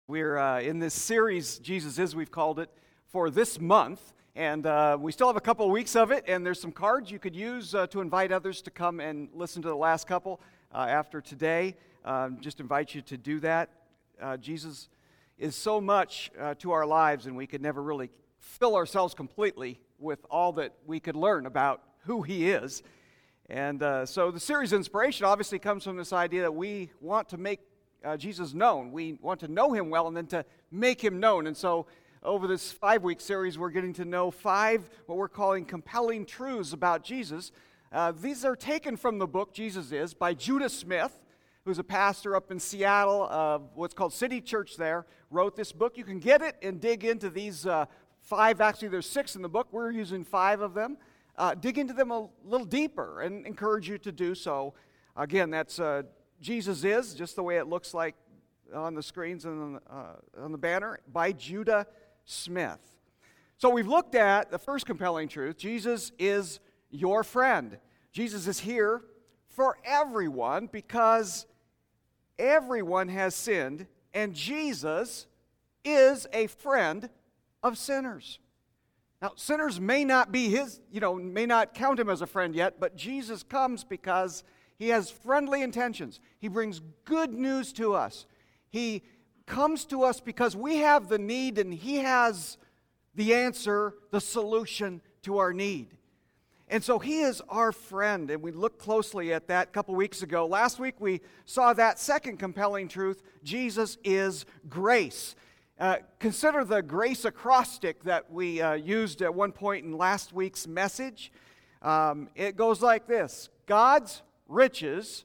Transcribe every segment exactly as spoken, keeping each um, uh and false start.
We're uh, in this series, Jesus Is, we've called it, for this month. And uh, we still have a couple of weeks of it, and there's some cards you could use uh, to invite others to come and listen to the last couple uh, after today. Um, just invite you to do that. Uh, Jesus is so much uh, to our lives, and we could never really fill ourselves completely with all that we could learn about who He is. And uh, so the series Inspiration obviously comes from this idea that we want to make Uh, Jesus known. We want to know Him well and then to make Him known. And so over this five-week series, we're getting to know five what we're calling compelling truths about Jesus. Uh, these are taken from the book Jesus Is by Judah Smith, who's a pastor up in Seattle, uh, what's called City Church there, wrote this book. You can get it and dig into these uh, five, actually there's six in the book. We're using five of them. Uh, dig into them a little deeper and encourage you to do so. Again, that's uh, Jesus Is, just the way it looks like on the screens and on the, uh, on the banner, by Judah Smith. So we've looked at the first compelling truth. Jesus is your friend. Jesus is here for everyone because everyone has sinned, and Jesus is a friend of sinners. Now, sinners may not be his, you know, may not count him as a friend yet, but Jesus comes because He has friendly intentions. He brings good news to us. He comes to us because we have the need, and He has the answer, the solution to our need. And so He is our friend, and we looked closely at that a couple weeks ago. Last week we saw that second compelling truth: Jesus is grace. Uh, consider the grace acrostic that we uh, used at one point in last week's message. Um, it goes like this: God's riches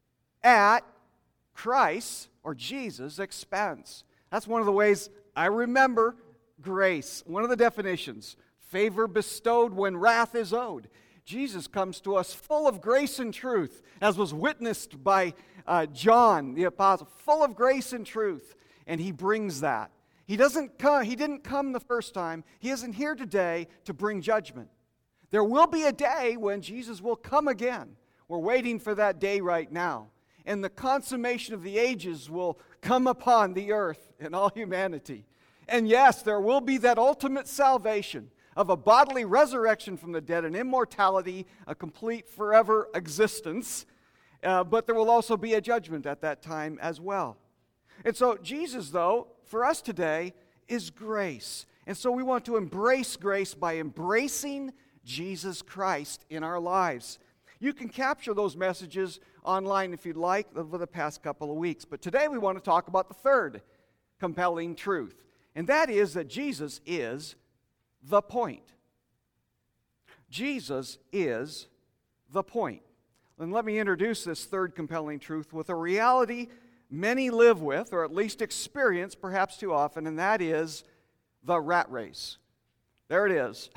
at Christ's or Jesus' expense. That's one of the ways I remember grace. One of the definitions: favor bestowed when wrath is owed. Jesus comes to us full of grace and truth, as was witnessed by uh, John the apostle, full of grace and truth, and He brings that. He doesn't come. He didn't come the first time. He isn't here today to bring judgment. There will be a day when Jesus will come again. We're waiting for that day right now. And the consummation of the ages will come upon the earth and all humanity. And yes, there will be that ultimate salvation of a bodily resurrection from the dead, an immortality, a complete forever existence. Uh, but there will also be a judgment at that time as well. And so Jesus, though, for us today, is grace. And so we want to embrace grace by embracing Jesus Christ in our lives. You can capture those messages online if you'd like over the past couple of weeks. But today we want to talk about the third compelling truth. And that is that Jesus is the point. Jesus is the point. And let me introduce this third compelling truth with a reality many live with, or at least experience perhaps too often, and that is the rat race. There it is.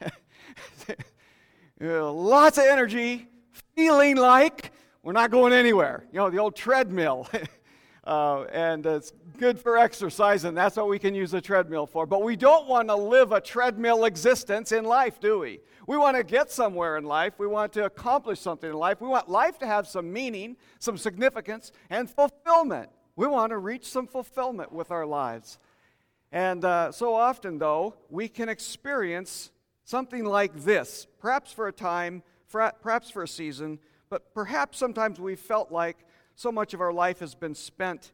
Uh, lots of energy, feeling like we're not going anywhere. You know, the old treadmill. uh, and it's good for exercise, and that's what we can use a treadmill for. But we don't want to live a treadmill existence in life, do we? We want to get somewhere in life. We want to accomplish something in life. We want life to have some meaning, some significance, and fulfillment. We want to reach some fulfillment with our lives. And uh, so often, though, we can experience something like this, perhaps for a time, perhaps for a season, but perhaps sometimes we felt like so much of our life has been spent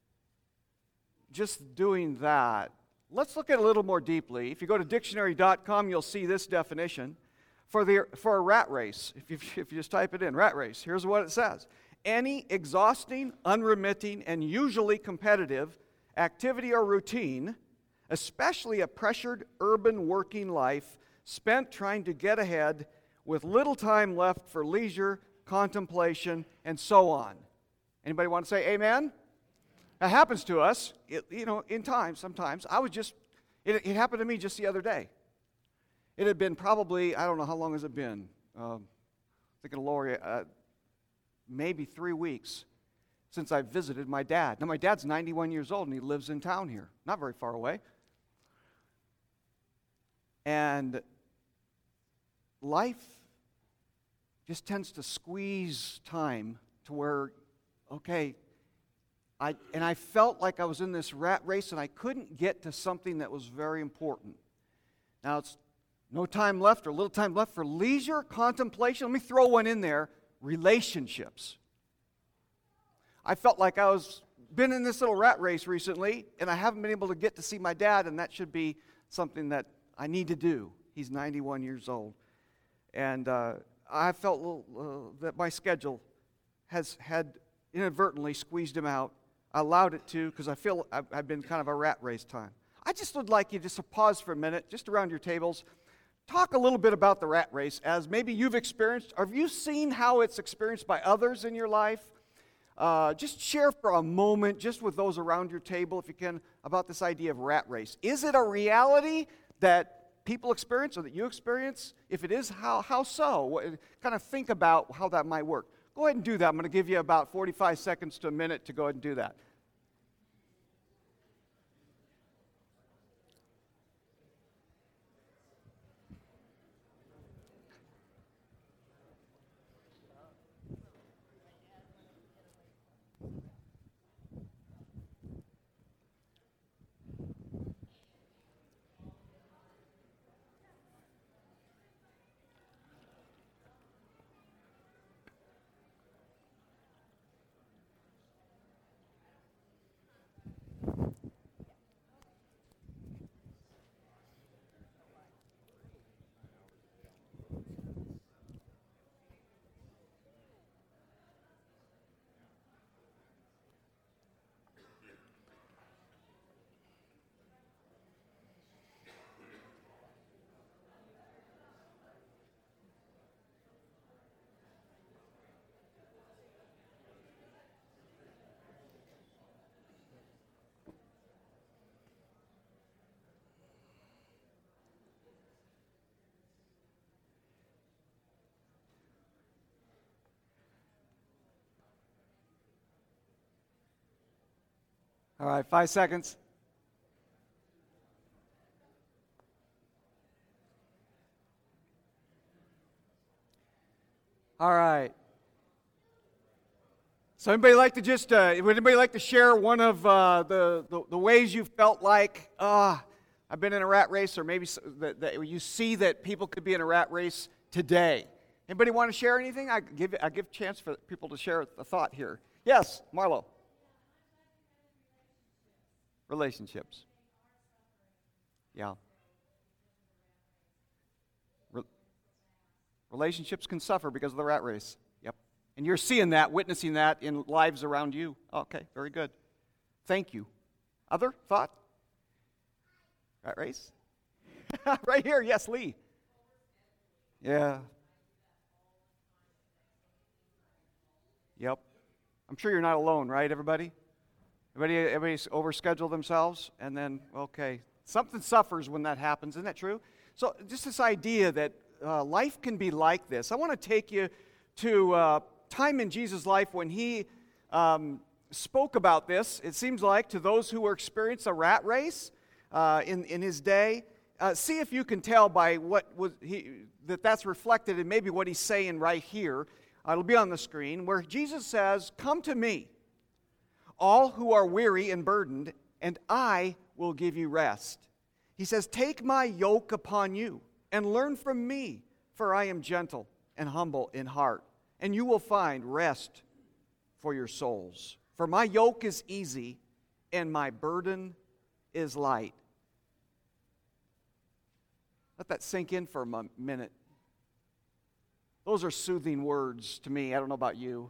just doing that. Let's look at it a little more deeply. If you go to dictionary dot com, you'll see this definition for the for a rat race. If you, if you just type it in, rat race, here's what it says: any exhausting, unremitting, and usually competitive activity or routine, especially a pressured urban working life, spent trying to get ahead with little time left for leisure, contemplation, and so on. Anybody want to say amen? That happens to us, it, you know, in time, sometimes. I was just, it, it happened to me just the other day. It had been probably, I don't know, how long has it been? Um, thinking of Lori, uh, maybe three weeks since I visited my dad. Now, my dad's ninety-one years old, and he lives in town here, not very far away. And life just tends to squeeze time to where, okay, I, and I felt like I was in this rat race and I couldn't get to something that was very important. Now, it's no time left or little time left for leisure, contemplation. Let me throw one in there, relationships. I felt like I was been in this little rat race recently, and I haven't been able to get to see my dad, and that should be something that I need to do. He's ninety-one years old. And uh, I felt a little, uh, that my schedule has had inadvertently squeezed him out. I allowed it to because I feel I've, I've been kind of a rat race time. I just would like you just to pause for a minute, just around your tables. Talk a little bit about the rat race as maybe you've experienced. Have you seen how it's experienced by others in your life? Uh, just share for a moment, just with those around your table, if you can, about this idea of rat race. Is it a reality that people experience or that you experience? If it is, how, how so? What, kind of think about how that might work. Go ahead and do that. I'm going to give you about forty-five seconds to a minute to go ahead and do that. All right, five seconds. All right. So anybody like to just, uh, would anybody like to share one of uh, the, the, the ways you felt like, ah, uh, I've been in a rat race, or maybe that, that you see that people could be in a rat race today? Anybody want to share anything? I give I give chance for people to share a thought here. Yes, Marlo. Relationships. Yeah. Re- relationships can suffer because of the rat race. Yep. And you're seeing that, witnessing that in lives around you. Okay, very good. Thank you. Other thought? Rat race? Right here, yes, Lee. Yeah. Yep. I'm sure you're not alone, right, everybody? Everybody, everybody's overscheduled themselves, and then, okay, something suffers when that happens. Isn't that true? So just this idea that uh, life can be like this. I want to take you to uh, time in Jesus' life when he um, spoke about this. It seems like to those who were experiencing a rat race uh, in, in his day. Uh, see if you can tell by what was he that that's reflected in maybe what he's saying right here. Uh, it'll be on the screen, where Jesus says, "Come to me, all who are weary and burdened, and I will give you rest." He says, "Take my yoke upon you and learn from me, for I am gentle and humble in heart, and you will find rest for your souls. For my yoke is easy and my burden is light." Let that sink in for a minute. Those are soothing words to me. I don't know about you.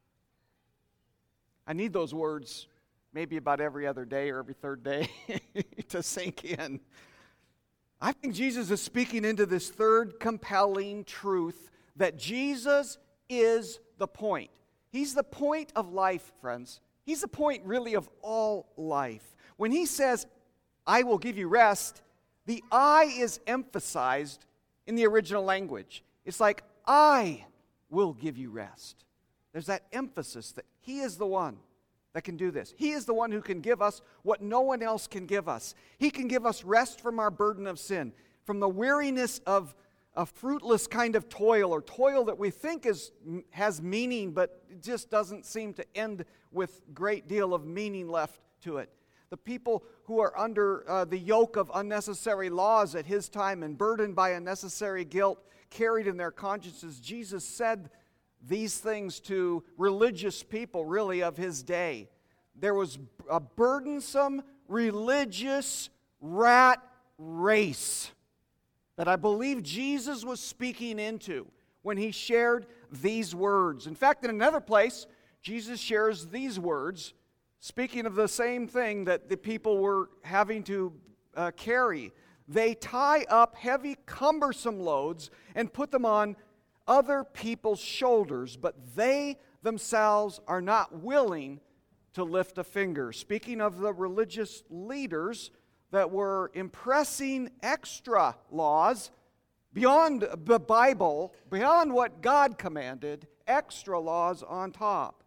I need those words maybe about every other day or every third day to sink in. I think Jesus is speaking into this third compelling truth that Jesus is the point. He's the point of life, friends. He's the point really of all life. When he says, "I will give you rest," the I is emphasized in the original language. It's like, "I will give you rest." There's that emphasis that he is the one that can do this. He is the one who can give us what no one else can give us. He can give us rest from our burden of sin, from the weariness of, a fruitless kind of toil, or toil that we think is has meaning, but it just doesn't seem to end with great deal of meaning left to it. The people who are under uh, the yoke of unnecessary laws at his time and burdened by unnecessary guilt carried in their consciences, Jesus said these things to religious people, really, of his day. There was a burdensome religious rat race that I believe Jesus was speaking into when he shared these words. In fact, in another place, Jesus shares these words, speaking of the same thing that the people were having to uh, carry. They tie up heavy, cumbersome loads and put them on other people's shoulders, but they themselves are not willing to lift a finger. Speaking of the religious leaders that were impressing extra laws beyond the Bible, beyond what God commanded, extra laws on top.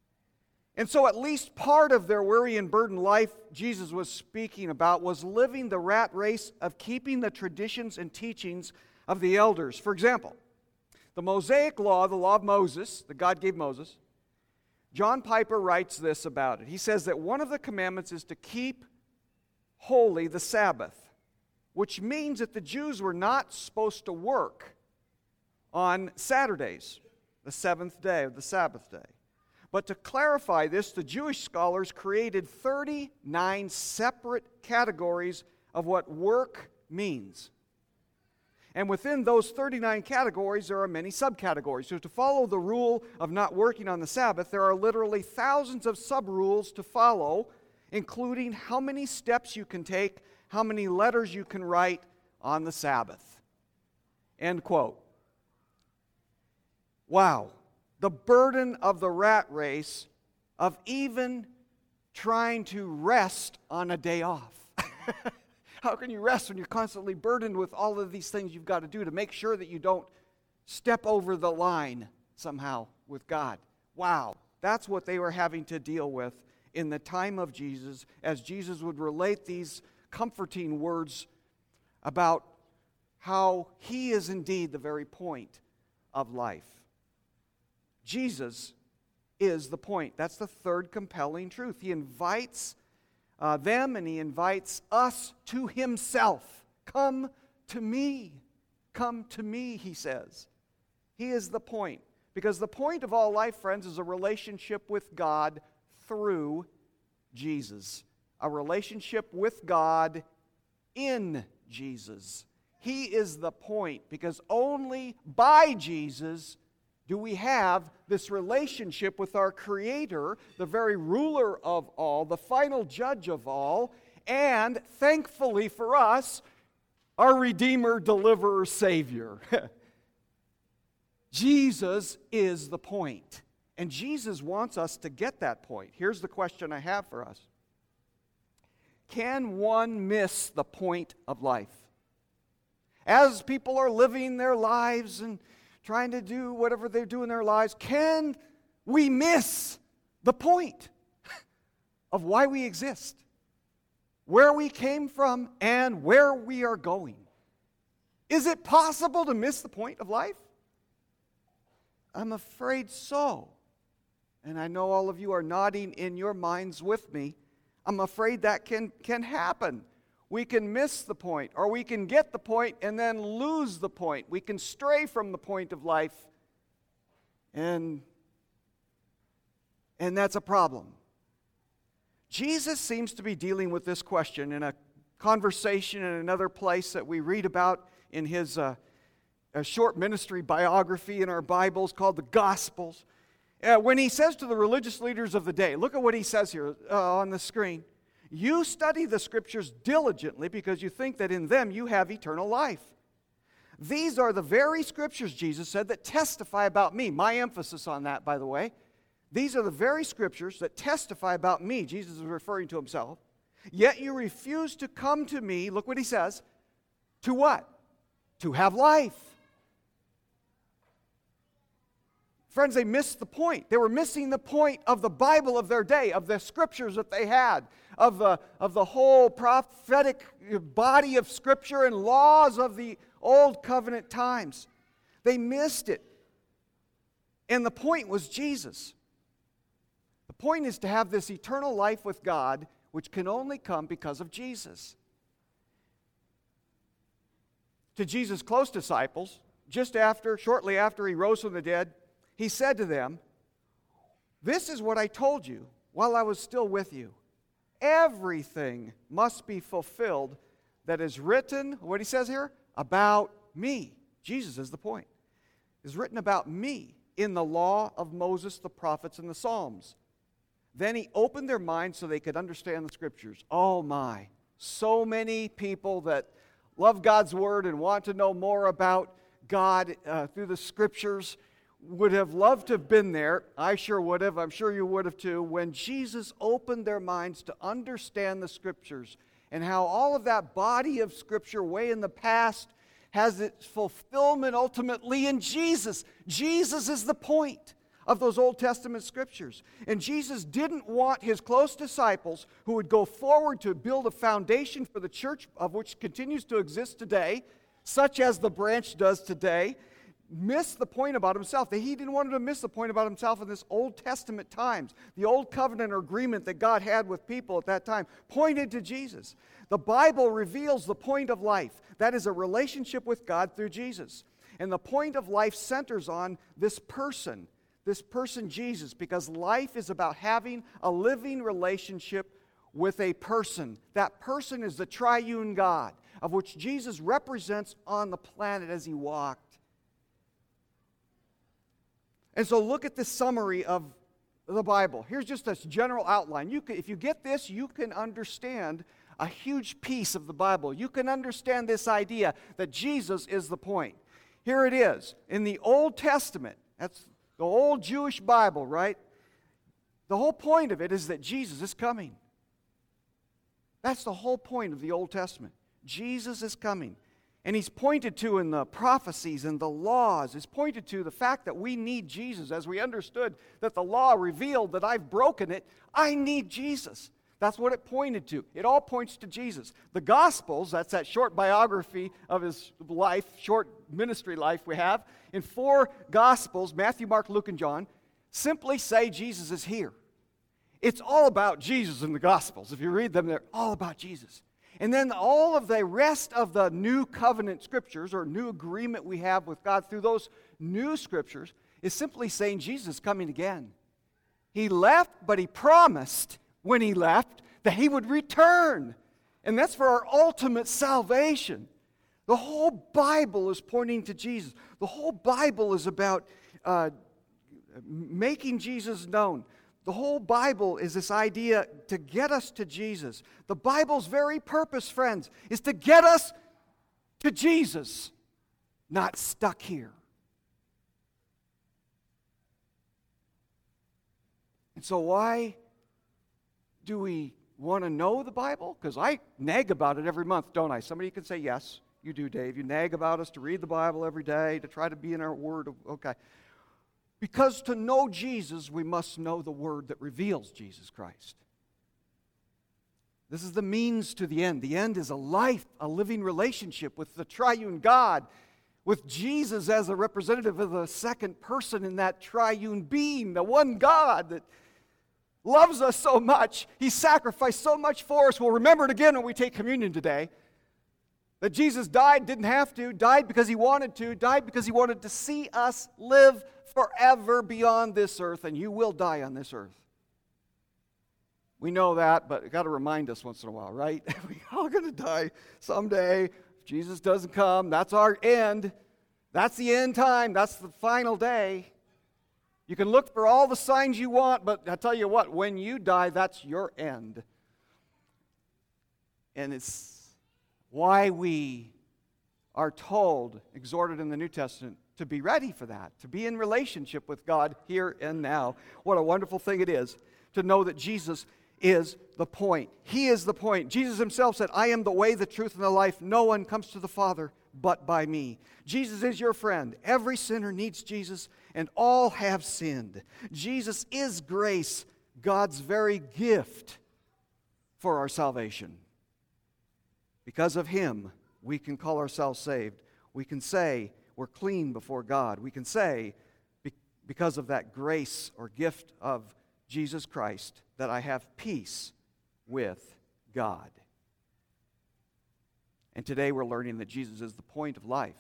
And so at least part of their weary and burdened life Jesus was speaking about was living the rat race of keeping the traditions and teachings of the elders. For example, the Mosaic Law, the law of Moses, that God gave Moses, John Piper writes this about it. He says that one of the commandments is to keep holy the Sabbath, which means that the Jews were not supposed to work on Saturdays, the seventh day of the Sabbath day. But to clarify this, the Jewish scholars created thirty-nine separate categories of what work means. And within those thirty-nine categories, there are many subcategories. So to follow the rule of not working on the Sabbath, there are literally thousands of sub-rules to follow, including how many steps you can take, how many letters you can write on the Sabbath. End quote. Wow. The burden of the rat race of even trying to rest on a day off. How can you rest when you're constantly burdened with all of these things you've got to do to make sure that you don't step over the line somehow with God? Wow, that's what they were having to deal with in the time of Jesus, as Jesus would relate these comforting words about how he is indeed the very point of life. Jesus is the point. That's the third compelling truth. He invites uh, them and he invites us to himself. Come to me. Come to me, he says. He is the point. Because the point of all life, friends, is a relationship with God through Jesus. A relationship with God in Jesus. He is the point, because only by Jesus do we have this relationship with our Creator, the very ruler of all, the final judge of all, and, thankfully for us, our Redeemer, Deliverer, Savior. Jesus is the point. And Jesus wants us to get that point. Here's the question I have for us. Can one miss the point of life? As people are living their lives and trying to do whatever they do in their lives, can we miss the point of why we exist, where we came from, and where we are going? Is it possible to miss the point of life? I'm afraid so. And I know all of you are nodding in your minds with me. I'm afraid that can, can happen. We can miss the point, or we can get the point and then lose the point. We can stray from the point of life, and, and that's a problem. Jesus seems to be dealing with this question in a conversation in another place that we read about in his uh, a short ministry biography in our Bibles called the Gospels. Uh, when he says to the religious leaders of the day, look at what he says here uh, on the screen. You study the Scriptures diligently because you think that in them you have eternal life. These are the very Scriptures, Jesus said, that testify about me. My emphasis on that, by the way. These are the very Scriptures that testify about me. Jesus is referring to himself. Yet you refuse to come to me, look what he says, to what? To have life. Friends, they missed the point. They were missing the point of the Bible of their day, of the Scriptures that they had, of the, of the whole prophetic body of Scripture and laws of the Old covenant times. They missed it. And the point was Jesus. The point is to have this eternal life with God, which can only come because of Jesus. To Jesus' close disciples, just after, shortly after he rose from the dead, he said to them, "This is what I told you while I was still with you. Everything must be fulfilled that is written," what he says here, "about me." Jesus is the point. Is written about me in the law of Moses, the prophets, and the Psalms. Then he opened their minds so they could understand the Scriptures. Oh my, so many people that love God's Word and want to know more about God uh, through the Scriptures would have loved to have been there. I sure would have. I'm sure you would have too. When Jesus opened their minds to understand the Scriptures and how all of that body of Scripture way in the past has its fulfillment ultimately in Jesus. Jesus is the point of those Old Testament Scriptures. And Jesus didn't want his close disciples who would go forward to build a foundation for the church of which continues to exist today, such as the branch does today, miss the point about himself. That he didn't want them to miss the point about himself in this Old Testament times. The Old Covenant agreement that God had with people at that time pointed to Jesus. The Bible reveals the point of life. That is a relationship with God through Jesus. And the point of life centers on this person, this person Jesus, because life is about having a living relationship with a person. That person is the triune God, of which Jesus represents on the planet as he walked. And so look at this summary of the Bible. Here's just a general outline. You can, if you get this, you can understand a huge piece of the Bible. You can understand this idea that Jesus is the point. Here it is. In the Old Testament, that's the old Jewish Bible, right? The whole point of it is that Jesus is coming. That's the whole point of the Old Testament. Jesus is coming. And he's pointed to in the prophecies and the laws, is pointed to the fact that we need Jesus. As we understood that the law revealed that I've broken it, I need Jesus. That's what it pointed to. It all points to Jesus. The Gospels, that's that short biography of his life, short ministry life we have, in four Gospels, Matthew, Mark, Luke, and John, simply say Jesus is here. It's all about Jesus in the Gospels. If you read them, they're all about Jesus. And then all of the rest of the new covenant scriptures or new agreement we have with God through those new scriptures is simply saying Jesus is coming again. He left, but he promised when he left that he would return. And that's for our ultimate salvation. The whole Bible is pointing to Jesus. The whole Bible is about uh, making Jesus known. The whole Bible is this idea to get us to Jesus. The Bible's very purpose, friends, is to get us to Jesus, not stuck here. And so why do we want to know the Bible? Because I nag about it every month, don't I? Somebody can say, yes, you do, Dave. You nag about us to read the Bible every day, to try to be in our Word. Okay. Because to know Jesus, we must know the Word that reveals Jesus Christ. This is the means to the end. The end is a life, a living relationship with the triune God, with Jesus as a representative of the second person in that triune being, the one God that loves us so much. He sacrificed so much for us. We'll remember it again when we take communion today. That Jesus died, didn't have to, died because he wanted to, died because he wanted to see us live forever beyond this earth, and you will die on this earth. We know that, but got to remind us once in a while, right? We're all going to die someday. If Jesus doesn't come, that's our end. That's the end time. That's the final day. You can look for all the signs you want, but I tell you what, when you die, that's your end. And it's why we are told, exhorted in the New Testament, to be ready for that, to be in relationship with God here and now. What a wonderful thing it is to know that Jesus is the point. He is the point. Jesus himself said, I am the way, the truth, and the life. No one comes to the Father but by me. Jesus is your friend. Every sinner needs Jesus, and all have sinned. Jesus is grace, God's very gift for our salvation. Because of him, we can call ourselves saved. We can say we're clean before God. We can say, be- because of that grace or gift of Jesus Christ, that I have peace with God. And today we're learning that Jesus is the point of life.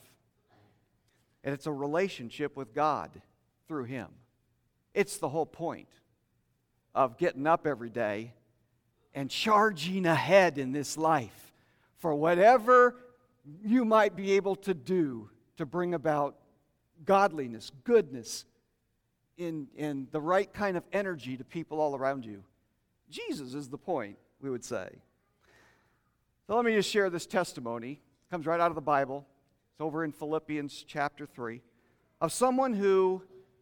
And it's a relationship with God through Him. It's the whole point of getting up every day and charging ahead in this life for whatever you might be able to do to bring about godliness, goodness, in, in the right kind of energy to people all around you. Jesus is the point, we would say. So let me just share this testimony. It comes right out of the Bible. It's over in Philippians chapter three, of someone who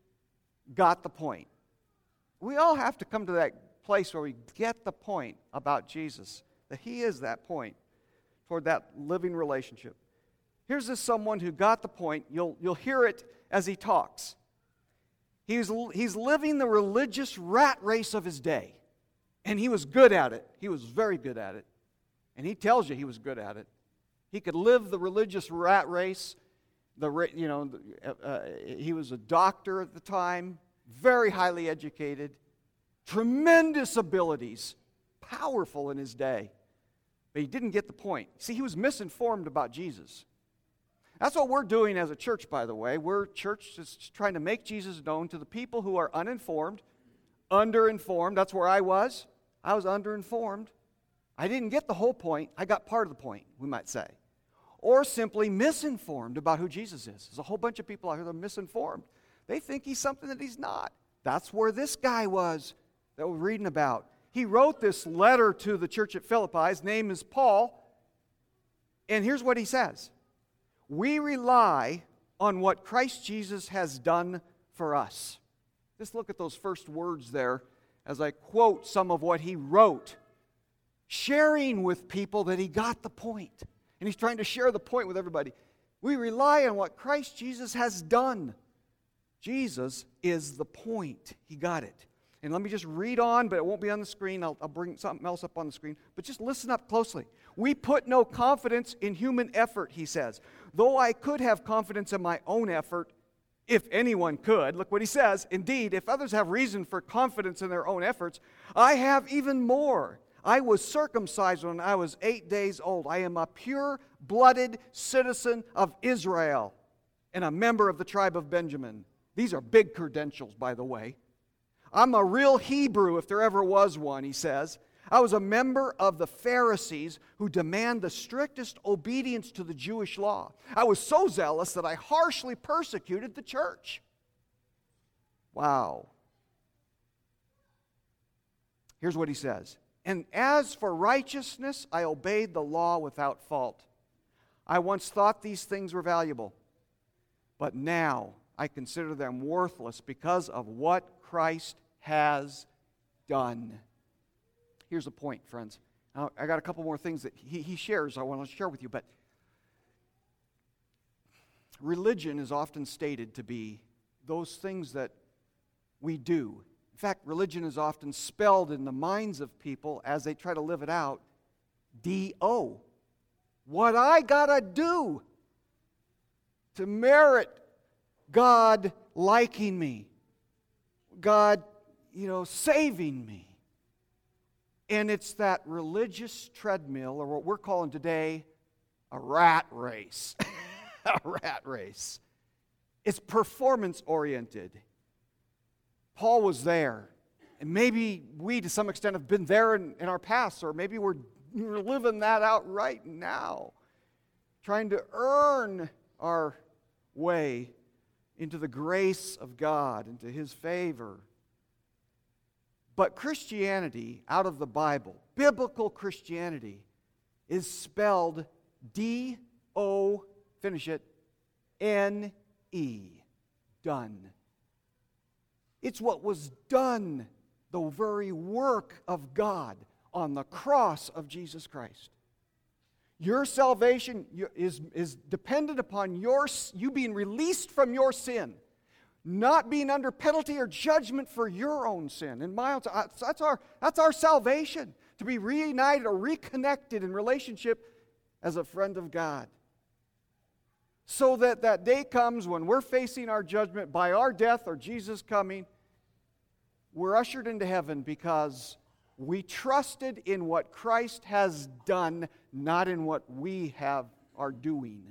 got the point. We all have to come to that place where we get the point about Jesus, that He is that point toward that living relationship. Here's this someone who got the point. You'll, you'll hear it as he talks. He's, he's living the religious rat race of his day. And he was good at it. He was very good at it. And he tells you he was good at it. He could live the religious rat race. The, you know, uh, he was a doctor at the time, very highly educated, tremendous abilities, powerful in his day. But he didn't get the point. See, he was misinformed about Jesus. That's what we're doing as a church, by the way. We're a church that's trying to make Jesus known to the people who are uninformed, underinformed. That's where I was. I was underinformed. I didn't get the whole point. I got part of the point, we might say. Or simply misinformed about who Jesus is. There's a whole bunch of people out here that are misinformed. They think He's something that He's not. That's where this guy was that we're reading about. He wrote this letter to the church at Philippi. His name is Paul. And here's what he says. We rely on what Christ Jesus has done for us. Just look at those first words there as I quote some of what he wrote, sharing with people that he got the point. And he's trying to share the point with everybody. We rely on what Christ Jesus has done. Jesus is the point. He got it. And let me just read on, but it won't be on the screen. I'll, I'll bring something else up on the screen. But just listen up closely. We put no confidence in human effort, he says. Though I could have confidence in my own effort, if anyone could. Look what he says. Indeed, if others have reason for confidence in their own efforts, I have even more. I was circumcised when I was eight days old. I am a pure-blooded citizen of Israel and a member of the tribe of Benjamin. These are big credentials, by the way. I'm a real Hebrew, if there ever was one, he says. I was a member of the Pharisees who demand the strictest obedience to the Jewish law. I was so zealous that I harshly persecuted the church. Wow. Here's what he says. And as for righteousness, I obeyed the law without fault. I once thought these things were valuable, but now I consider them worthless because of what Christ has done. Here's the point, friends. Now, I got a couple more things that he, he shares I want to share with you, but religion is often stated to be those things that we do. In fact, religion is often spelled in the minds of people as they try to live it out, D O. What I gotta do to merit God liking me, God, you know, saving me. And it's that religious treadmill, or what we're calling today a rat race. A rat race. It's performance-oriented. Paul was there. And maybe we, to some extent, have been there in, in our past, or maybe we're, we're living that out right now, trying to earn our way into the grace of God, into His favor. But Christianity, out of the Bible, biblical Christianity, is spelled D O, finish it, N E, done. It's what was done, the very work of God on the cross of Jesus Christ. Your salvation is, is dependent upon your, you being released from your sin, not being under penalty or judgment for your own sin. And my own, that's our, that's our salvation, to be reunited or reconnected in relationship as a friend of God. so that that day comes when we're facing our judgment by our death or Jesus coming, we're ushered into heaven because we trusted in what Christ has done, not in what we have are doing.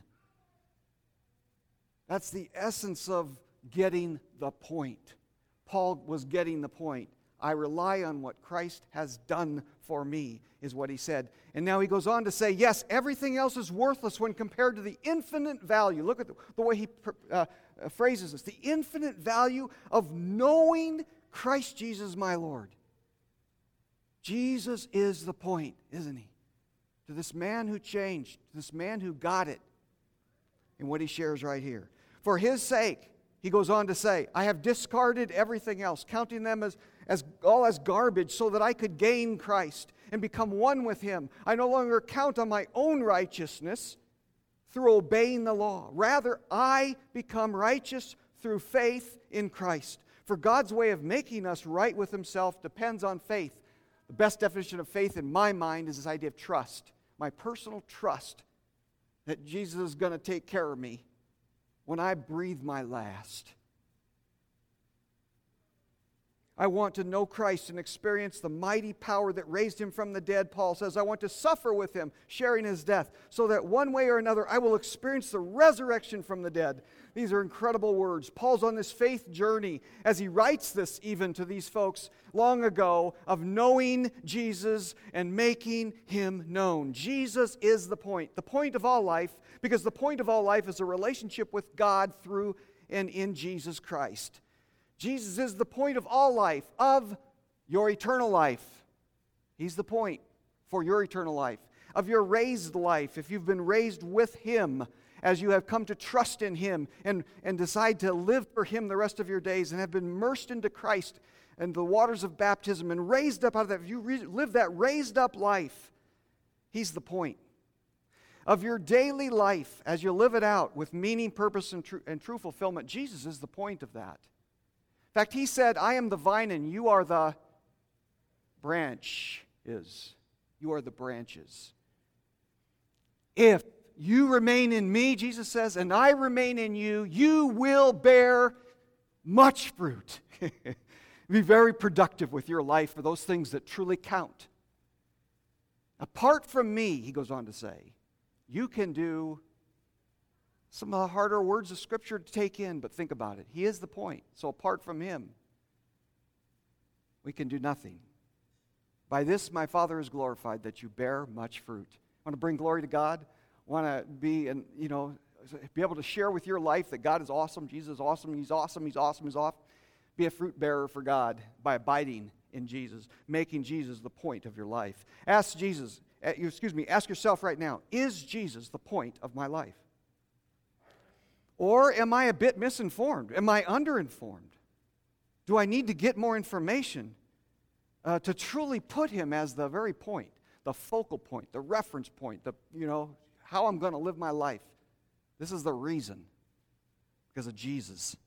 That's the essence of getting the point. Paul was getting the point. I rely on what Christ has done for me, is what he said. And now he goes on to say, yes, everything else is worthless when compared to the infinite value. Look at the, the way he uh, uh, phrases this. The infinite value of knowing Christ Jesus my Lord. Jesus is the point, isn't he? To this man who changed, to this man who got it, in what he shares right here. For his sake, he goes on to say, I have discarded everything else, counting them as, as all as garbage, so that I could gain Christ and become one with him. I no longer count on my own righteousness through obeying the law. Rather, I become righteous through faith in Christ. For God's way of making us right with himself depends on faith. The best definition of faith in my mind is this idea of trust. My personal trust that Jesus is going to take care of me when I breathe my last. I want to know Christ and experience the mighty power that raised him from the dead. Paul says, I want to suffer with him, sharing his death, so that one way or another I will experience the resurrection from the dead. These are incredible words. Paul's on this faith journey as he writes this even to these folks long ago of knowing Jesus and making him known. Jesus is the point, the point of all life, because the point of all life is a relationship with God through and in Jesus Christ. Jesus is the point of all life, of your eternal life. He's the point for your eternal life, of your raised life, if you've been raised with him, as you have come to trust in him and, and decide to live for him the rest of your days and have been immersed into Christ and the waters of baptism and raised up out of that. If you re- live that raised up life, he's the point. Of your daily life, as you live it out with meaning, purpose, and, tr- and true fulfillment, Jesus is the point of that. In fact, he said, I am the vine and you are the branches. You are the branches. If you remain in me, Jesus says, and I remain in you, you will bear much fruit. Be very productive with your life for those things that truly count. Apart from me, he goes on to say, you can do some of the harder words of Scripture to take in, but think about it. He is the point. So apart from him, we can do nothing. By this my Father is glorified, that you bear much fruit. Want to bring glory to God? Want to be, and you know, be able to share with your life that God is awesome, Jesus is awesome, he's awesome, he's awesome, he's awesome. Be a fruit bearer for God by abiding in Jesus, making Jesus the point of your life. Ask Jesus, excuse me, ask yourself right now, is Jesus the point of my life? Or am I a bit misinformed? Am I underinformed? Do I need to get more information uh, to truly put him as the very point, the focal point, the reference point, the, you know, how I'm going to live my life? This is the reason, because of Jesus.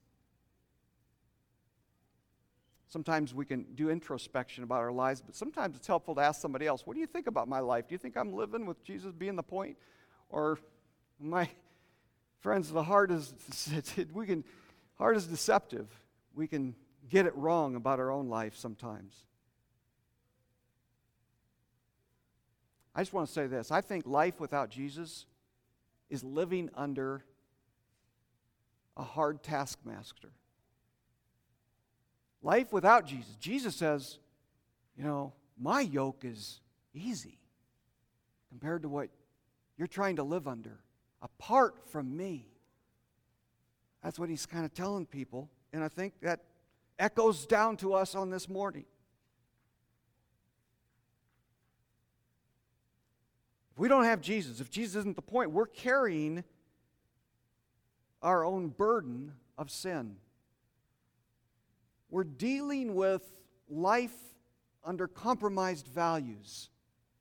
Sometimes we can do introspection about our lives, but sometimes it's helpful to ask somebody else, what do you think about my life? Do you think I'm living with Jesus being the point? Or my friends, the heart is we can heart is deceptive. We can get it wrong about our own life sometimes. I just want to say this. I think life without Jesus is living under a hard taskmaster. Life without Jesus. Jesus says, you know, my yoke is easy compared to what you're trying to live under. Apart from me. That's what he's kind of telling people. And I think that echoes down to us on this morning. If we don't have Jesus, if Jesus isn't the point, we're carrying our own burden of sin. We're dealing with life under compromised values.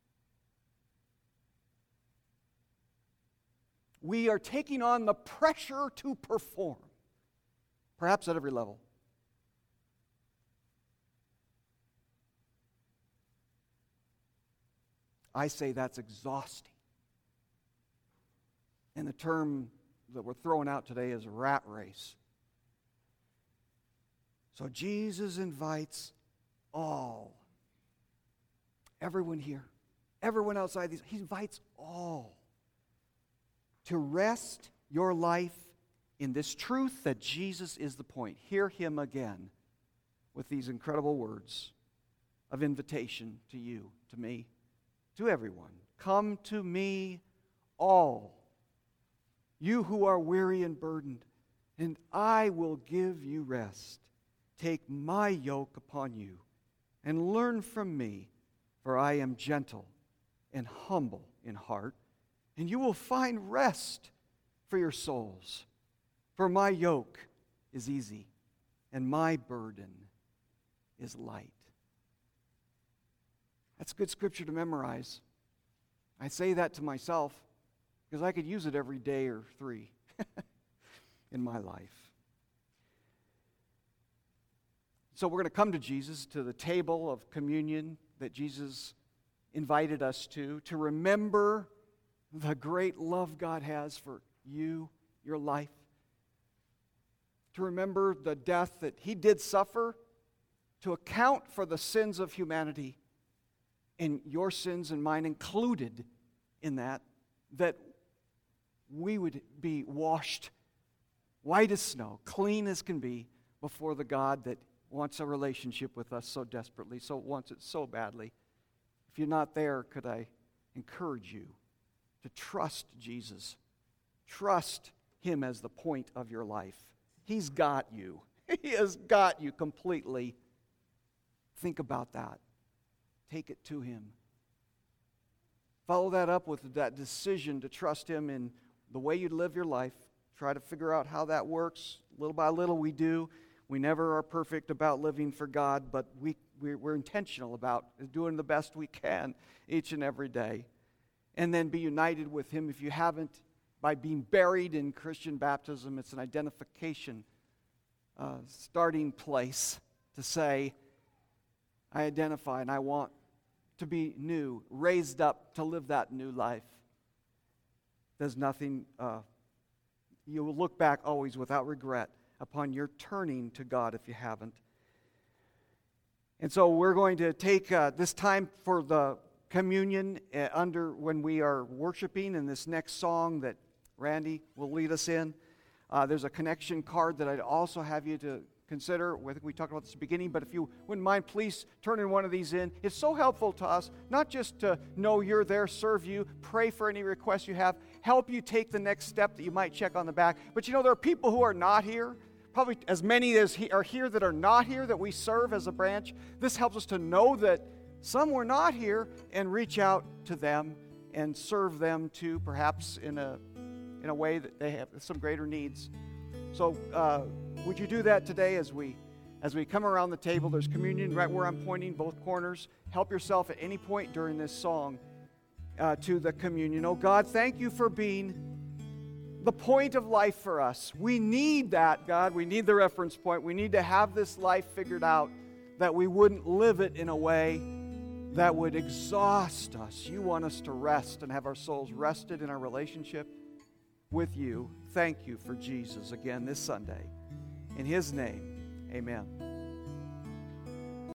We are taking on the pressure to perform, perhaps at every level. I say that's exhausting. And the term that we're throwing out today is a rat race. So Jesus invites all. Everyone here, everyone outside these, he invites all to rest your life in this truth that Jesus is the point. Hear him again with these incredible words of invitation to you, to me, to everyone. Come to me, all, you who are weary and burdened, and I will give you rest. Take my yoke upon you and learn from me, for I am gentle and humble in heart, and you will find rest for your souls. For my yoke is easy, and my burden is light. That's good scripture to memorize. I say that to myself because I could use it every day or three in my life. So we're going to come to Jesus, to the table of communion that Jesus invited us to, to remember the great love God has for you, your life, to remember the death that he did suffer to account for the sins of humanity, and your sins and mine included in that, that we would be washed white as snow, clean as can be, before the God that wants a relationship with us so desperately, so wants it so badly. If you're not there, could I encourage you to trust Jesus? Trust him as the point of your life. He's got you. He has got you completely. Think about that. Take it to him. Follow that up with that decision to trust him in the way you live your life. Try to figure out how that works. Little by little we do. We never are perfect about living for God, but we, we're intentional about doing the best we can each and every day. And then be united with him if you haven't, by being buried in Christian baptism. It's an identification, uh, starting place to say, I identify and I want to be new, raised up to live that new life. There's nothing, uh, you will look back always without regret upon your turning to God if you haven't. And so we're going to take uh, this time for the communion uh, under when we are worshiping in this next song that Randy will lead us in. Uh, there's a connection card that I'd also have you to consider. I think we talked about this at the beginning, but if you wouldn't mind, please turn in one of these in. It's so helpful to us, not just to know you're there, serve you, pray for any requests you have, help you take the next step that you might check on the back. But you know, there are people who are not here, probably as many as he, are here that are not here that we serve as a branch. This helps us to know that some were not here and reach out to them and serve them too, perhaps in a in a way that they have some greater needs. So uh, would you do that today as we as we come around the table? There's communion right where I'm pointing, both corners. Help yourself at any point during this song uh, to the communion. Oh God, thank you for being the point of life for us. We need that, God. We need the reference point. We need to have this life figured out, that we wouldn't live it in a way that would exhaust us. You want us to rest and have our souls rested in our relationship with you. Thank you for Jesus again this Sunday. In his name, amen.